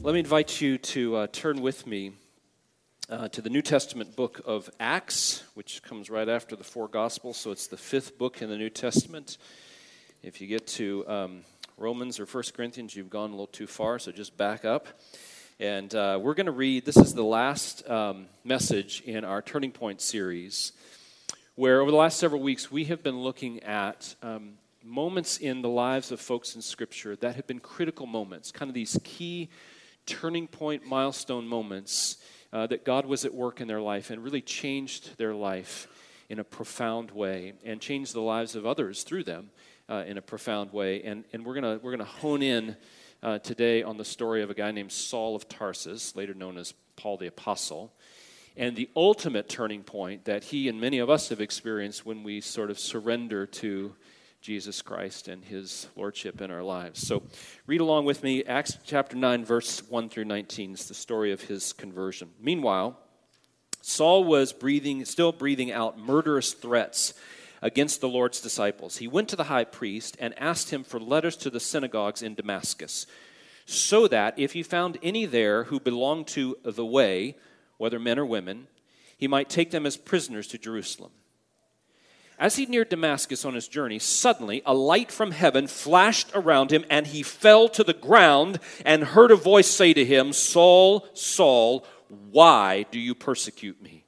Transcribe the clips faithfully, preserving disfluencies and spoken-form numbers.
Let me invite you to uh, turn with me uh, to the New Testament book of Acts, which comes right after the four Gospels, so it's the fifth book in the New Testament. If you get to um, Romans or First Corinthians, you've gone a little too far, so just back up. And uh, we're going to read, this is the last um, message in our Turning Point series, where over the last several weeks we have been looking at um, moments in the lives of folks in Scripture that have been critical moments, kind of these key turning point, milestone moments uh, that God was at work in their life and really changed their life in a profound way and changed the lives of others through them uh, in a profound way. And and we're gonna we're gonna hone in uh, today on the story of a guy named Saul of Tarsus, later known as Paul the Apostle, and the ultimate turning point that he and many of us have experienced when we sort of surrender to Jesus Christ and his lordship in our lives. So read along with me, Acts chapter nine, verse one through nineteen. It's the story of his conversion. Meanwhile, Saul was breathing, still breathing out murderous threats against the Lord's disciples. He went to the high priest and asked him for letters to the synagogues in Damascus, so that if he found any there who belonged to the way, whether men or women, he might take them as prisoners to Jerusalem. As he neared Damascus on his journey, suddenly a light from heaven flashed around him, and he fell to the ground and heard a voice say to him, "Saul, Saul, why do you persecute me?"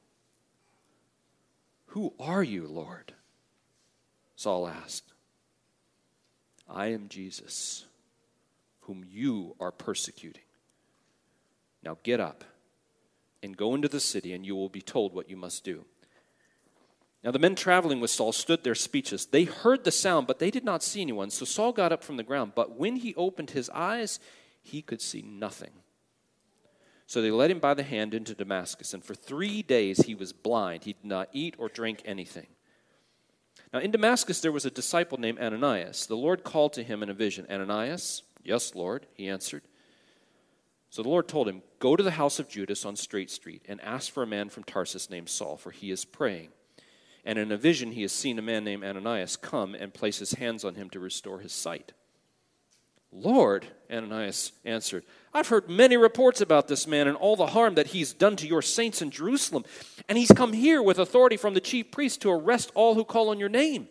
"Who are you, Lord?" Saul asked. "I am Jesus, whom you are persecuting. Now get up and go into the city, and you will be told what you must do." Now the men traveling with Saul stood there speechless. They heard the sound, but they did not see anyone. So Saul got up from the ground, but when he opened his eyes, he could see nothing. So they led him by the hand into Damascus, and for three days he was blind. He did not eat or drink anything. Now in Damascus there was a disciple named Ananias. The Lord called to him in a vision, "Ananias?" "Yes, Lord," he answered. So the Lord told him, "Go to the house of Judas on Straight Street and ask for a man from Tarsus named Saul, for he is praying. And in a vision he has seen a man named Ananias come and place his hands on him to restore his sight." "Lord," Ananias answered, "I've heard many reports about this man and all the harm that he's done to your saints in Jerusalem. And he's come here with authority from the chief priest to arrest all who call on your name."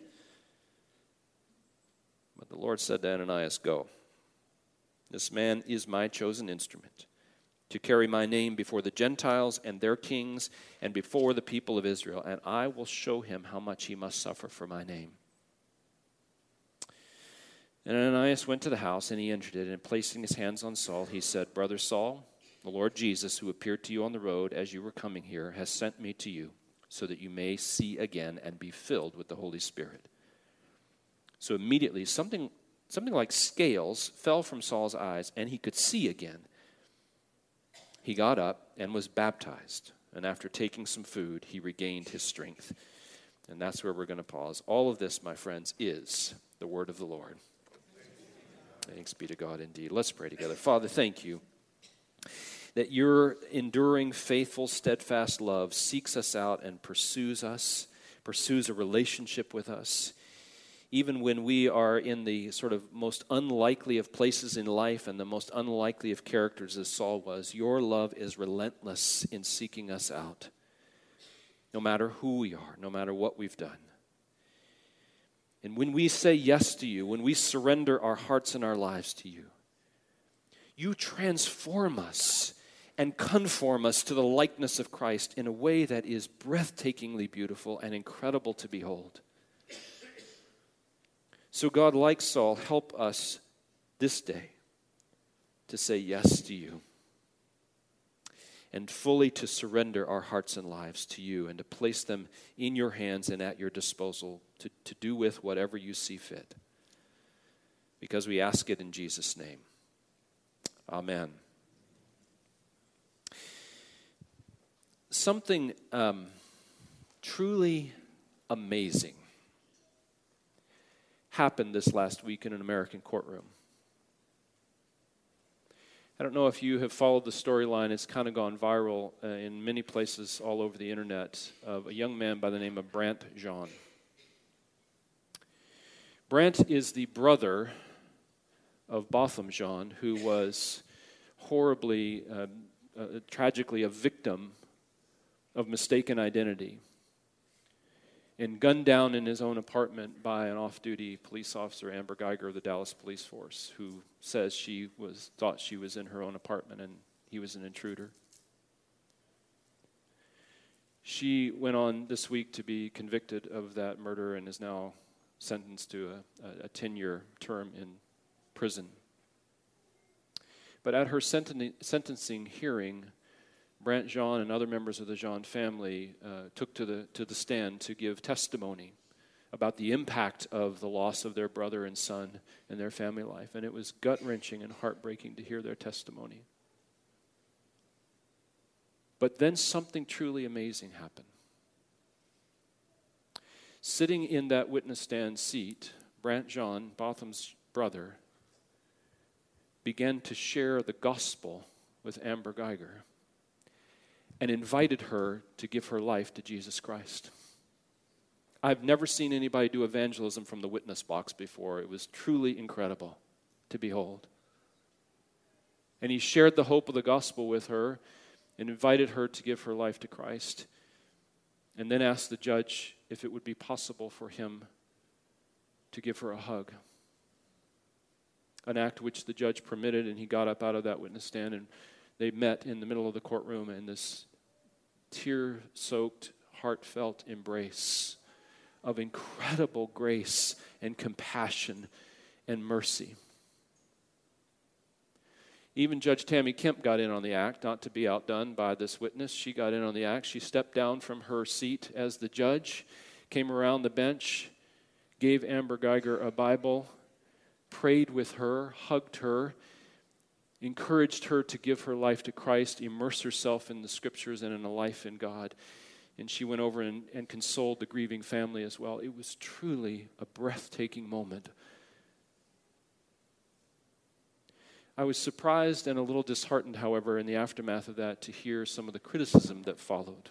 But the Lord said to Ananias, "Go. This man is my chosen instrument to carry my name before the Gentiles and their kings and before the people of Israel, and I will show him how much he must suffer for my name." And Ananias went to the house, and he entered it, and placing his hands on Saul, he said, "Brother Saul, the Lord Jesus, who appeared to you on the road as you were coming here, has sent me to you, so that you may see again and be filled with the Holy Spirit." So immediately something, something like scales fell from Saul's eyes, and he could see again. He got up and was baptized, and after taking some food, he regained his strength. And that's where we're going to pause. All of this, my friends, is the word of the Lord. Thanks be to God indeed. Let's pray together. Father, thank you that your enduring, faithful, steadfast love seeks us out and pursues us, pursues a relationship with us. Even when we are in the sort of most unlikely of places in life and the most unlikely of characters as Saul was, your love is relentless in seeking us out, no matter who we are, no matter what we've done. And when we say yes to you, when we surrender our hearts and our lives to you, you transform us and conform us to the likeness of Christ in a way that is breathtakingly beautiful and incredible to behold. So God, like Saul, help us this day to say yes to you and fully to surrender our hearts and lives to you and to place them in your hands and at your disposal to, to do with whatever you see fit. Because we ask it in Jesus' name. Amen. Something um, truly amazing happened this last week in an American courtroom. I don't know if you have followed the storyline. It's kind of gone viral uh, in many places all over the internet of a young man by the name of Brant Jean. Brant is the brother of Botham Jean, who was horribly, uh, uh, tragically a victim of mistaken identity and gunned down in his own apartment by an off-duty police officer, Amber Geiger of the Dallas Police Force, who says she was thought she was in her own apartment and he was an intruder. She went on this week to be convicted of that murder and is now sentenced to a, a ten-year term in prison. But at her senten- sentencing hearing, Brant Jean and other members of the Jean family uh, took to the to the stand to give testimony about the impact of the loss of their brother and son in their family life. And it was gut-wrenching and heartbreaking to hear their testimony. But then something truly amazing happened. Sitting in that witness stand seat, Brant Jean, Botham's brother, began to share the gospel with Amber Geiger and invited her to give her life to Jesus Christ. I've never seen anybody do evangelism from the witness box before. It was truly incredible to behold. And he shared the hope of the gospel with her and invited her to give her life to Christ, and then asked the judge if it would be possible for him to give her a hug. An act which the judge permitted, and he got up out of that witness stand, and they met in the middle of the courtroom in this tear-soaked, heartfelt embrace of incredible grace and compassion and mercy. Even Judge Tammy Kemp got in on the act, not to be outdone by this witness. She got in on the act. She stepped down from her seat as the judge, came around the bench, gave Amber Geiger a Bible, prayed with her, hugged her, encouraged her to give her life to Christ, immerse herself in the Scriptures and in a life in God. And she went over and, and consoled the grieving family as well. It was truly a breathtaking moment. I was surprised and a little disheartened, however, in the aftermath of that to hear some of the criticism that followed.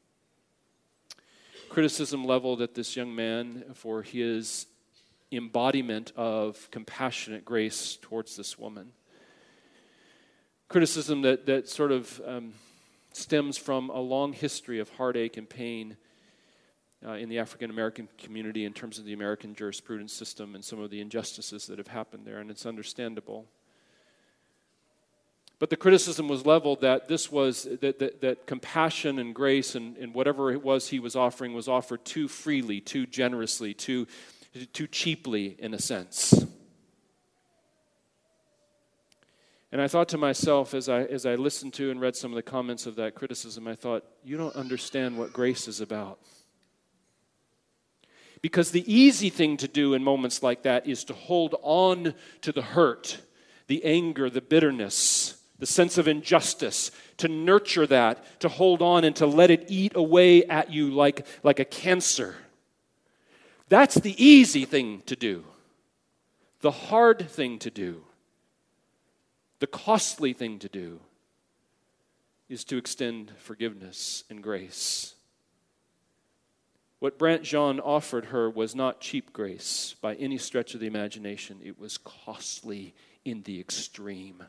Criticism leveled at this young man for his embodiment of compassionate grace towards this woman. Criticism that, that sort of um, stems from a long history of heartache and pain uh, in the African American community in terms of the American jurisprudence system and some of the injustices that have happened there, and it's understandable. But the criticism was leveled that this was, that, that, that compassion and grace and, and whatever it was he was offering was offered too freely, too generously, too, too cheaply in a sense. And I thought to myself as I, as I listened to and read some of the comments of that criticism, I thought, you don't understand what grace is about. Because the easy thing to do in moments like that is to hold on to the hurt, the anger, the bitterness, the sense of injustice, to nurture that, to hold on and to let it eat away at you like, like a cancer. That's the easy thing to do. The hard thing to do, the costly thing to do, is to extend forgiveness and grace. What Brant Jean offered her was not cheap grace by any stretch of the imagination. It was costly in the extreme.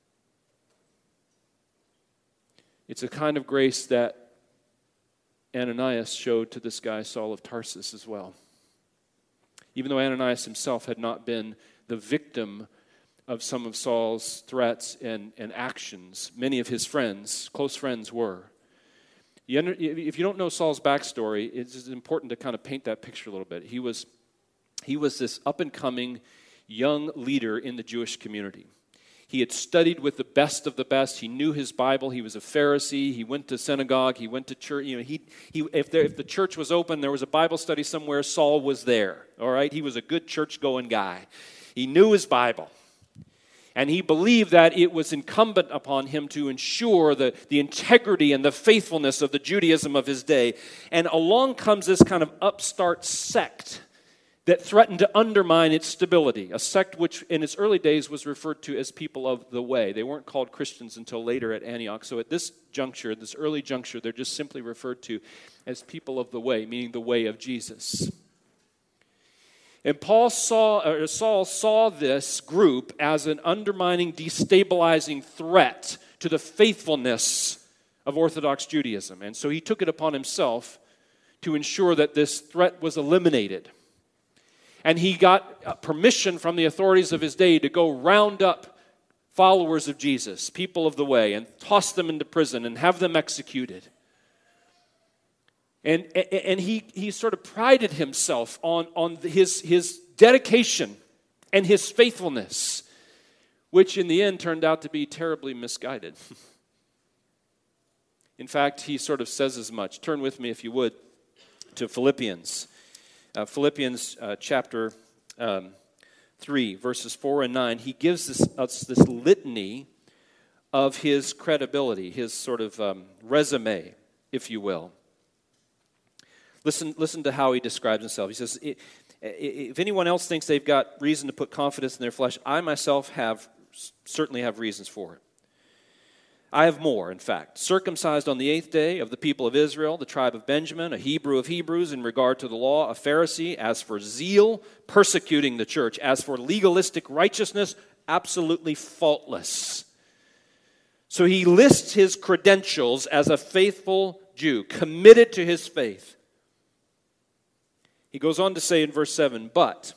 It's a kind of grace that Ananias showed to this guy, Saul of Tarsus, as well. Even though Ananias himself had not been the victim of some of Saul's threats and, and actions, many of his friends, close friends, were. You under, if you don't know Saul's backstory, it's important to kind of paint that picture a little bit. He was, he was this up-and-coming young leader in the Jewish community. He had studied with the best of the best. He knew his Bible. He was a Pharisee. He went to synagogue. He went to church. You know, he, he, if, there, if the church was open, there was a Bible study somewhere, Saul was there. All right? He was a good church-going guy. He knew his Bible. And he believed that it was incumbent upon him to ensure the, the integrity and the faithfulness of the Judaism of his day. And along comes this kind of upstart sect that threatened to undermine its stability, a sect which in its early days was referred to as people of the way. They weren't called Christians until later at Antioch. So at this juncture, this early juncture, they're just simply referred to as people of the way, meaning the way of Jesus. And Paul saw, or Saul saw this group as an undermining, destabilizing threat to the faithfulness of Orthodox Judaism. And so he took it upon himself to ensure that this threat was eliminated. And he got permission from the authorities of his day to go round up followers of Jesus, people of the way, and toss them into prison and have them executed. And, and he, he sort of prided himself on, on his, his dedication and his faithfulness, which in the end turned out to be terribly misguided. In fact, he sort of says as much. Turn with me, if you would, to Philippians. Uh, Philippians uh, chapter um, three, verses four and nine. He gives this, us this litany of his credibility, his sort of um, resume, if you will. Listen, listen to how he describes himself. He says, if anyone else thinks they've got reason to put confidence in their flesh, I myself have certainly have reasons for it. I have more, in fact. Circumcised on the eighth day of the people of Israel, the tribe of Benjamin, a Hebrew of Hebrews in regard to the law, a Pharisee. As for zeal, persecuting the church. As for legalistic righteousness, absolutely faultless. So he lists his credentials as a faithful Jew, committed to his faith. He goes on to say in verse seven, but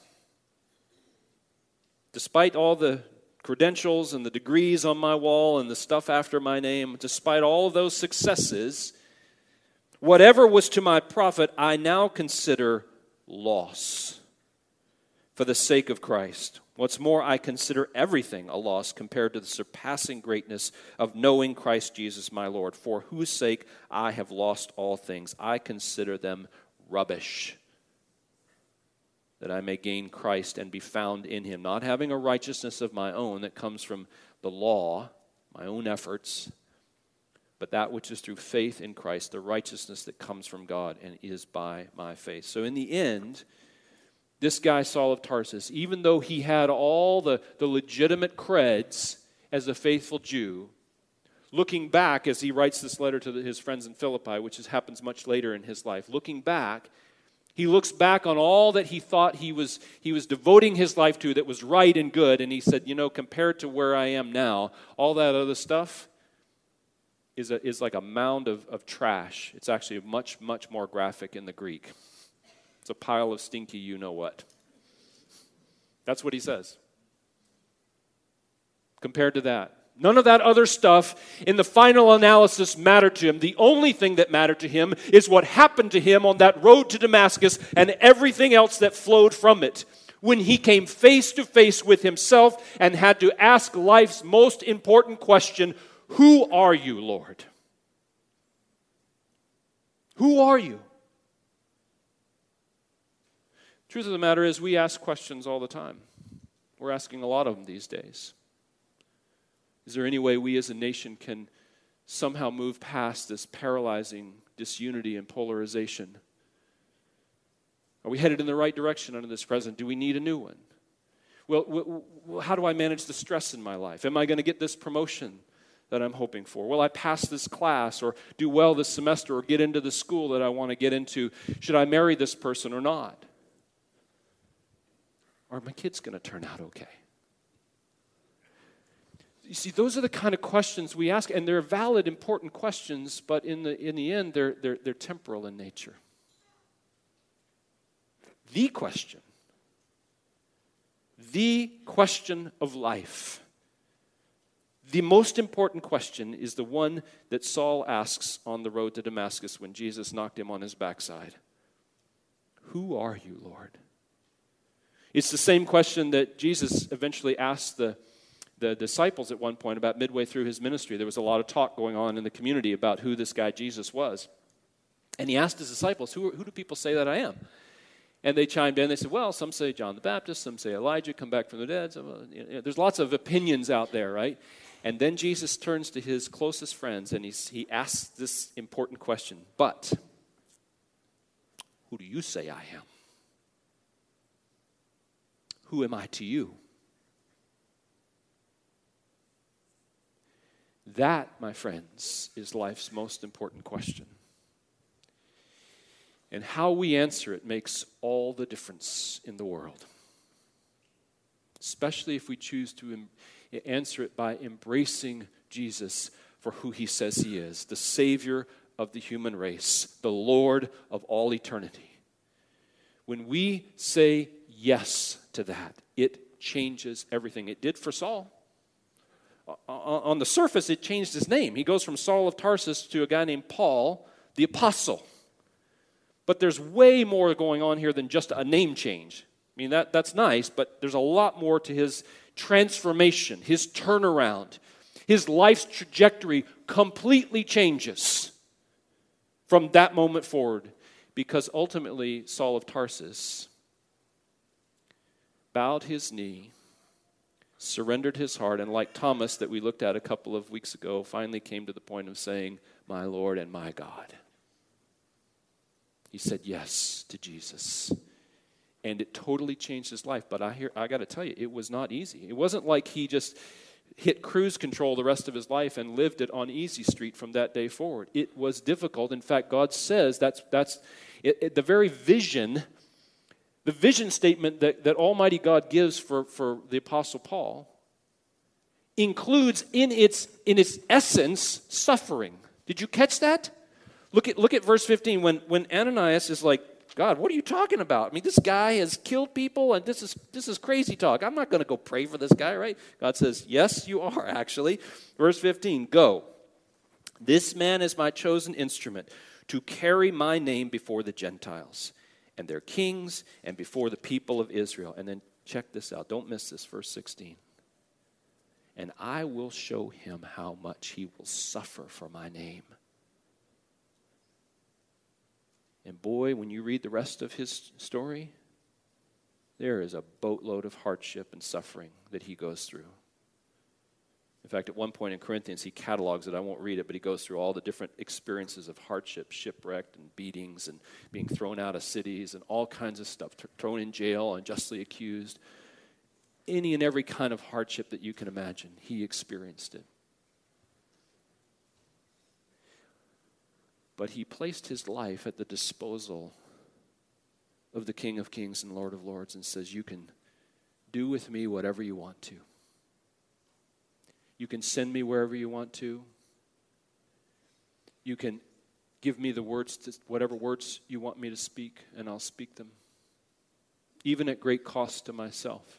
despite all the credentials and the degrees on my wall and the stuff after my name, despite all of those successes, whatever was to my profit, I now consider loss for the sake of Christ. What's more, I consider everything a loss compared to the surpassing greatness of knowing Christ Jesus my Lord, for whose sake I have lost all things. I consider them rubbish, that I may gain Christ and be found in him, not having a righteousness of my own that comes from the law, my own efforts, but that which is through faith in Christ, the righteousness that comes from God and is by my faith. So in the end, this guy, Saul of Tarsus, even though he had all the, the legitimate creds as a faithful Jew, looking back as he writes this letter to the, his friends in Philippi, which is, happens much later in his life, looking back, he looks back on all that he thought he was he was devoting his life to that was right and good, and he said, you know, compared to where I am now, all that other stuff is a, is like a mound of, of trash. It's actually much, much more graphic in the Greek. It's a pile of stinky you-know-what. That's what he says. Compared to that. None of that other stuff in the final analysis mattered to him. The only thing that mattered to him is what happened to him on that road to Damascus and everything else that flowed from it. When he came face to face with himself and had to ask life's most important question, who are you, Lord? Who are you? Truth of the matter is, we ask questions all the time. We're asking a lot of them these days. Is there any way we as a nation can somehow move past this paralyzing disunity and polarization? Are we headed in the right direction under this president? Do we need a new one? Well, w- w- how do I manage the stress in my life? Am I going to get this promotion that I'm hoping for? Will I pass this class or do well this semester or get into the school that I want to get into? Should I marry this person or not? Are my kids going to turn out okay? You see, those are the kind of questions we ask, and they're valid, important questions, but in the in the end, they're they're they're temporal in nature. The question, the question of life, the most important question is the one that Saul asks on the road to Damascus when Jesus knocked him on his backside. Who are you, Lord? It's the same question that Jesus eventually asked the The disciples at one point, about midway through his ministry. There was a lot of talk going on in the community about who this guy Jesus was. And he asked his disciples, who, who do people say that I am? And they chimed in. They said, well, some say John the Baptist, some say Elijah, come back from the dead. So, uh, you know, there's lots of opinions out there, right? And then Jesus turns to his closest friends and he's, he asks this important question, but who do you say I am? Who am I to you? That, my friends, is life's most important question. And how we answer it makes all the difference in the world. Especially if we choose to em- answer it by embracing Jesus for who he says he is, the Savior of the human race, the Lord of all eternity. When we say yes to that, it changes everything. It did for Saul. On the surface, it changed his name. He goes from Saul of Tarsus to a guy named Paul, the apostle. But there's way more going on here than just a name change. I mean, that, that's nice, but there's a lot more to his transformation, his turnaround. His life's trajectory completely changes from that moment forward, because ultimately Saul of Tarsus bowed his knee, surrendered his heart, and like Thomas that we looked at a couple of weeks ago, finally came to the point of saying, "My Lord and my God." He said yes to Jesus. And it totally changed his life. But I hear I got to tell you, it was not easy. It wasn't like he just hit cruise control the rest of his life and lived it on easy street from that day forward. It was difficult. In fact, God says that's that's it, it, the very vision, the vision statement that, that Almighty God gives for, for the Apostle Paul includes in its in its essence suffering. Did you catch that? Look at look at verse fifteen when, when Ananias is like, "God, what are you talking about? I mean, this guy has killed people, and this is this is crazy talk. I'm not going to go pray for this guy, right?" God says, "Yes, you are, actually." Verse fifteen, "Go. This man is my chosen instrument to carry my name before the Gentiles and their kings and before the people of Israel." And then check this out. Don't miss this, verse sixteen. "And I will show him how much he will suffer for my name." And boy, when you read the rest of his story, there is a boatload of hardship and suffering that he goes through. In fact, at one point in Corinthians, he catalogs it. I won't read it, but he goes through all the different experiences of hardship, shipwrecked and beatings and being thrown out of cities and all kinds of stuff, thrown in jail, unjustly accused. Any and every kind of hardship that you can imagine, he experienced it. But he placed his life at the disposal of the King of Kings and Lord of Lords and says, "You can do with me whatever you want to. You can send me wherever you want to. You can give me the words, to, whatever words you want me to speak, and I'll speak them, even at great cost to myself."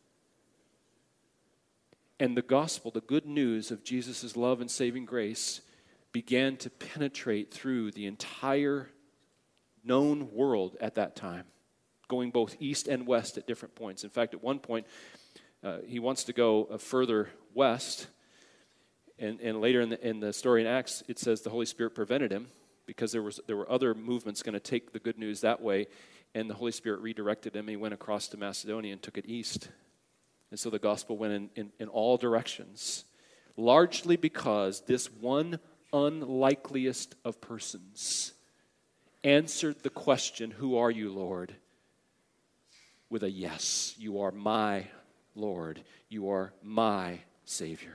And the gospel, the good news of Jesus' love and saving grace, began to penetrate through the entire known world at that time, going both east and west at different points. In fact, at one point, uh, he wants to go uh, further west, and, and later in the, in the story in Acts, it says the Holy Spirit prevented him because there was there were other movements going to take the good news that way, and the Holy Spirit redirected him. He went across to Macedonia and took it east. And so the gospel went in, in, in all directions, largely because this one unlikeliest of persons answered the question, "Who are you, Lord?" with a yes. "You are my Lord. You are my Savior."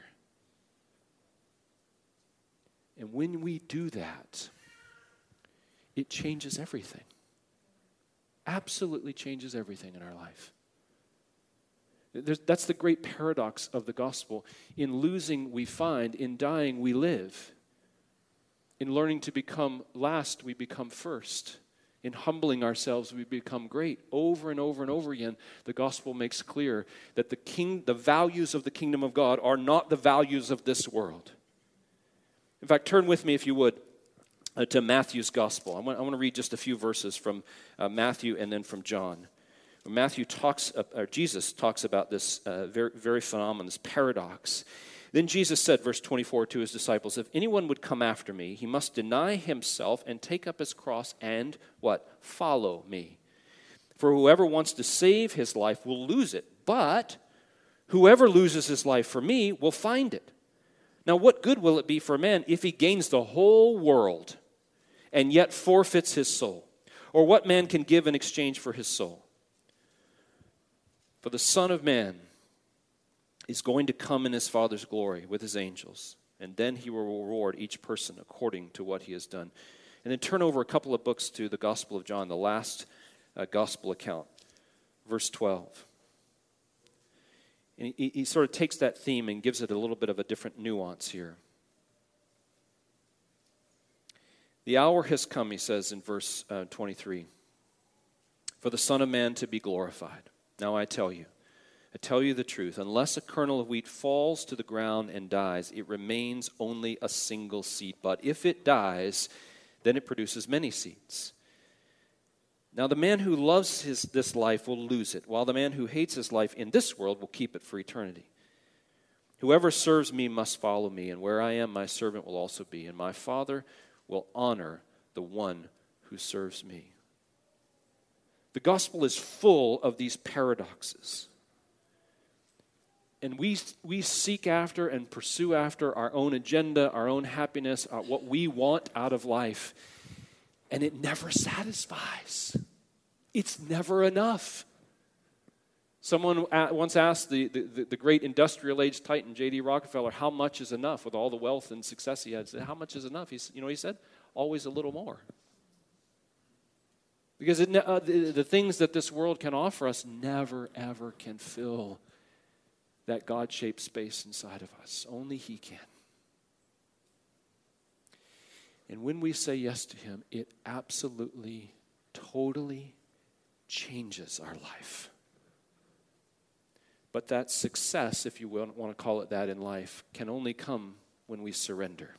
And when we do that, it changes everything. Absolutely changes everything in our life. There's, that's the great paradox of the gospel. In losing, we find. In dying, we live. In learning to become last, we become first. In humbling ourselves, we become great. Over and over and over again, the gospel makes clear that the king, the values of the kingdom of God are not the values of this world. In fact, turn with me, if you would, uh, to Matthew's gospel. I want, I want to read just a few verses from uh, Matthew and then from John. Matthew talks, uh, or Jesus talks about this uh, very, very phenomenon, this paradox. Then Jesus said, verse twenty-four, to his disciples, "If anyone would come after me, he must deny himself and take up his cross and," what? "Follow me. For whoever wants to save his life will lose it, but whoever loses his life for me will find it. Now what good will it be for a man if he gains the whole world and yet forfeits his soul? Or what man can give in exchange for his soul? For the Son of Man is going to come in his Father's glory with his angels, and then he will reward each person according to what he has done. And then turn over a couple of books to the Gospel of John, the last uh, gospel account, verse twelve. And he, he sort of takes that theme and gives it a little bit of a different nuance here. The hour has come, he says in verse uh, twenty-three, for the Son of Man to be glorified. Now I tell you, I tell you the truth, unless a kernel of wheat falls to the ground and dies, it remains only a single seed. But if it dies, then it produces many seeds. Now the man who loves his, this life will lose it, while the man who hates his life in this world will keep it for eternity. Whoever serves me must follow me, and where I am, my servant will also be, and my Father will honor the one who serves me. The gospel is full of these paradoxes. And we, we seek after and pursue after our own agenda, our own happiness, uh, what we want out of life. And it never satisfies. It's never enough. Someone once asked the, the, the great industrial age titan, J D Rockefeller, how much is enough with all the wealth and success he had? He said, how much is enough? He, you know, he said, always a little more. Because it, uh, the, the things that this world can offer us never, ever can fill that God-shaped space inside of us. Only He can. And when we say yes to Him, it absolutely, totally changes our life. But that success, if you want to call it that in life, can only come when we surrender.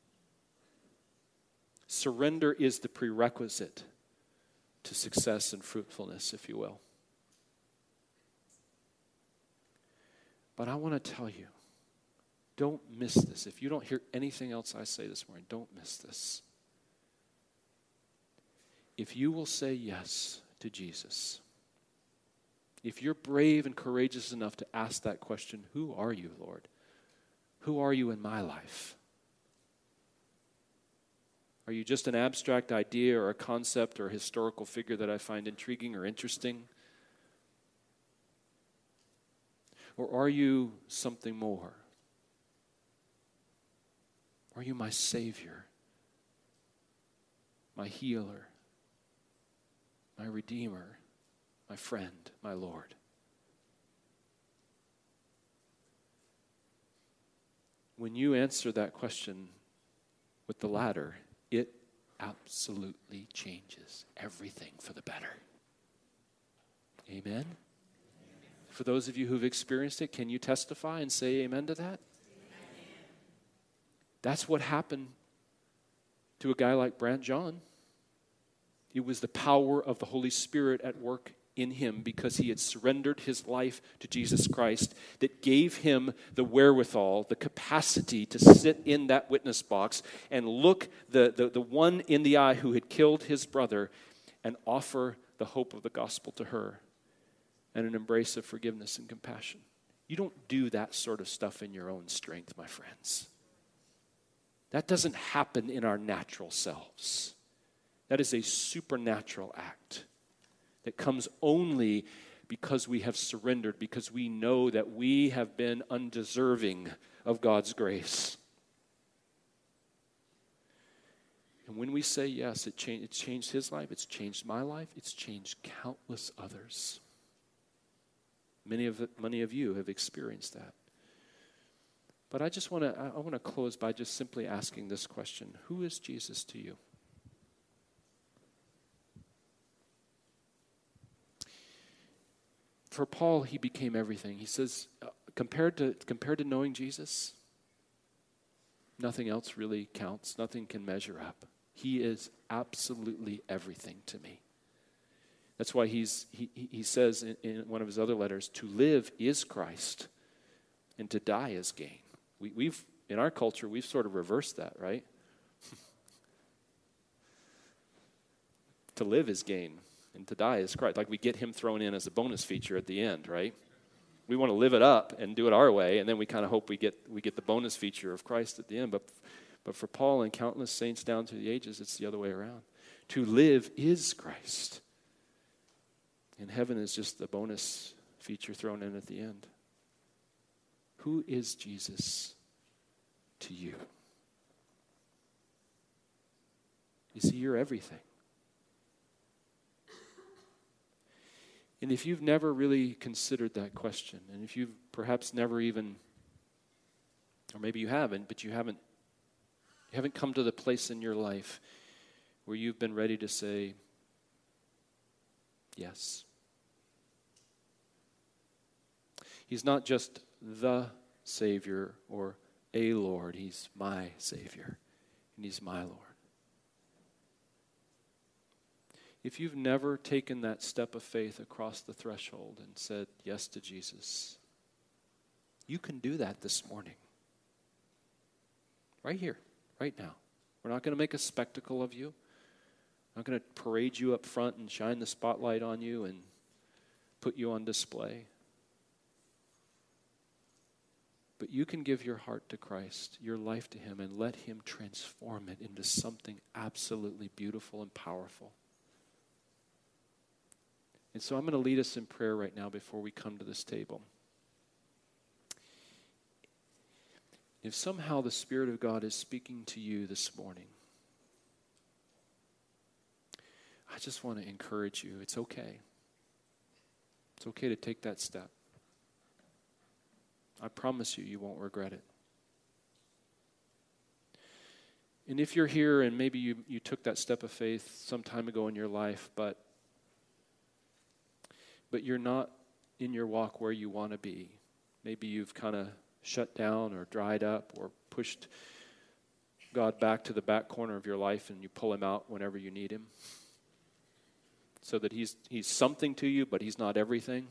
Surrender is the prerequisite to success and fruitfulness, if you will. But I want to tell you, don't miss this. If you don't hear anything else I say this morning, don't miss this. If you will say yes to Jesus, if you're brave and courageous enough to ask that question, who are you, Lord? Who are you in my life? Are you just an abstract idea or a concept or a historical figure that I find intriguing or interesting? Or are you something more? Are you my Savior, my healer, my Redeemer, my friend, my Lord? When you answer that question with the latter, it absolutely changes everything for the better. Amen? For those of you who've experienced it, can you testify and say amen to that? Amen. That's what happened to a guy like Brant John. It was the power of the Holy Spirit at work in him because he had surrendered his life to Jesus Christ that gave him the wherewithal, the capacity to sit in that witness box and look the, the, the one in the eye who had killed his brother and offer the hope of the gospel to her and an embrace of forgiveness and compassion. You don't do that sort of stuff in your own strength, my friends. That doesn't happen in our natural selves. That is a supernatural act that comes only because we have surrendered, because we know that we have been undeserving of God's grace. And when we say yes, it changed, it's changed his life, it's changed my life, it's changed countless others. Many of it, many of you have experienced that. But I just want to I want to close by just simply asking this question: who is Jesus to you? For Paul, he became everything. He says, uh, compared to compared to knowing Jesus, nothing else really counts. Nothing can measure up. He is absolutely everything to me. That's why he's he he says in, in one of his other letters, to live is Christ, and to die is gain. We, we've in our culture we've sort of reversed that, right? To live is gain, and to die is Christ. Like we get him thrown in as a bonus feature at the end, right? We want to live it up and do it our way, and then we kind of hope we get we get the bonus feature of Christ at the end. But but for Paul and countless saints down through the ages, it's the other way around. To live is Christ. And heaven is just the bonus feature thrown in at the end. Who is Jesus to you? Is he your everything? And if you've never really considered that question, and if you've perhaps never even, or maybe you haven't, but you haven't, you haven't come to the place in your life where you've been ready to say, yes. He's not just the Savior or a Lord. He's my Savior, and he's my Lord. If you've never taken that step of faith across the threshold and said yes to Jesus, you can do that this morning. Right here, right now. We're not going to make a spectacle of you. I'm not going to parade you up front and shine the spotlight on you and put you on display. But you can give your heart to Christ, your life to him, and let him transform it into something absolutely beautiful and powerful. And so I'm going to lead us in prayer right now before we come to this table. If somehow the Spirit of God is speaking to you this morning, I just want to encourage you. It's okay. It's okay to take that step. I promise you, you won't regret it. And if you're here and maybe you, you took that step of faith some time ago in your life, but but you're not in your walk where you want to be. Maybe you've kind of shut down or dried up or pushed God back to the back corner of your life and you pull him out whenever you need him. So that he's he's something to you, but he's not everything.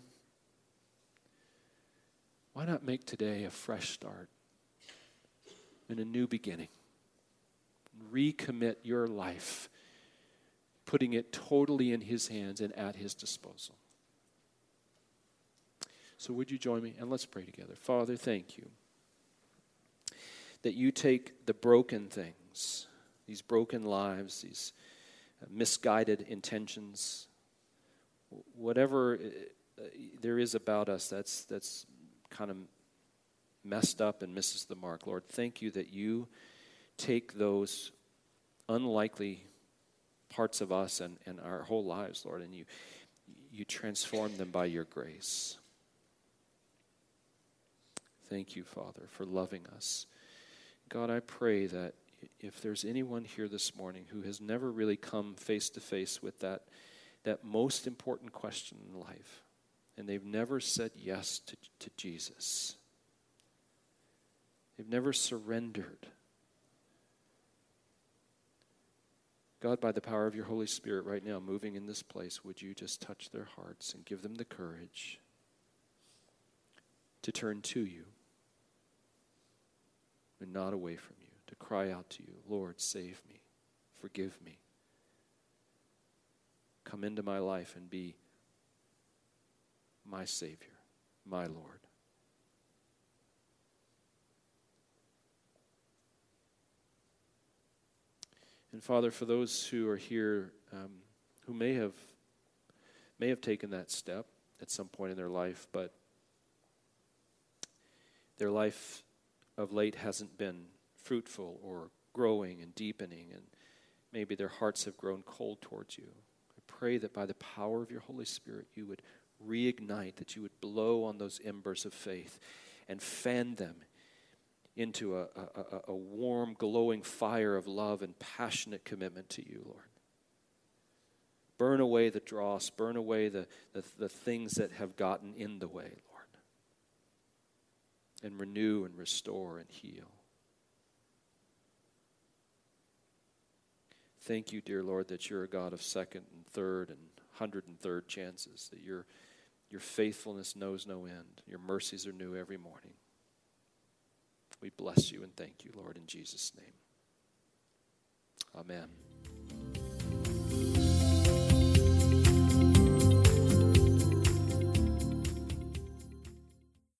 Why not make today a fresh start and a new beginning? Recommit your life, putting it totally in his hands and at his disposal. So would you join me? And let's pray together. Father, thank you that you take the broken things, these broken lives, these uh, misguided intentions, whatever uh, there is about us that's that's kind of messed up and misses the mark. Lord, thank you that you take those unlikely parts of us and, and our whole lives, Lord, and you you transform them by your grace. Thank you, Father, for loving us. God, I pray that if there's anyone here this morning who has never really come face to face with that, that most important question in life, and they've never said yes to, to Jesus, they've never surrendered, God, by the power of your Holy Spirit right now moving in this place, would you just touch their hearts and give them the courage to turn to you and not away from you, to cry out to you, Lord, save me, forgive me. Come into my life and be my Savior, my Lord. And Father, for those who are here um, who may have may have taken that step at some point in their life, but their life of late hasn't been fruitful or growing and deepening, and maybe their hearts have grown cold towards you. I pray that by the power of your Holy Spirit, you would reignite, that you would blow on those embers of faith and fan them into a, a, a warm, glowing fire of love and passionate commitment to you, Lord. Burn away the dross, burn away the, the, the things that have gotten in the way, Lord. And renew and restore and heal. Thank you, dear Lord, that you're a God of second and third and hundred and third chances, that your, your faithfulness knows no end. Your mercies are new every morning. We bless you and thank you, Lord, in Jesus' name. Amen.